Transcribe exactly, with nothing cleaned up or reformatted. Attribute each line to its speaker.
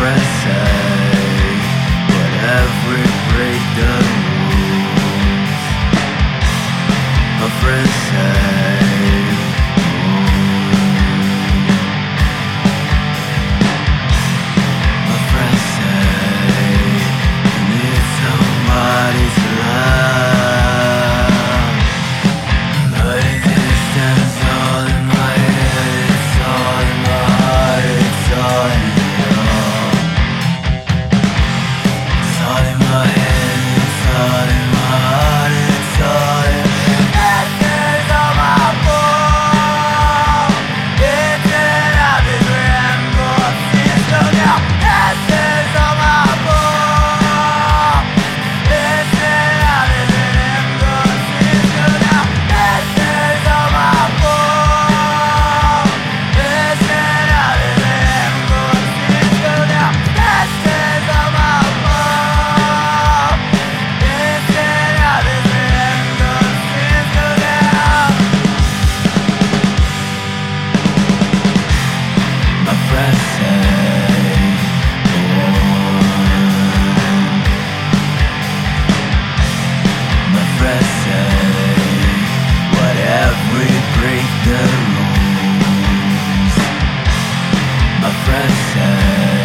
Speaker 1: friends say, whatever we break the rules. My friends say, my friends say, you need somebody to love. But it stands all in my head, it's all in my heart, it's all in It's all in my head, it's all in my heart, it's all in Ashes on my wall. It's an obvious ramble, it's so now. Ashes on my wall. It's an obvious ramble, it's so now. Ashes on my wall. It's an obvious ramble, it's so now. Ashes on my wall. It's an obvious ramble, it's so now. My friends say, my friends say, whatever we break the rules. My friends say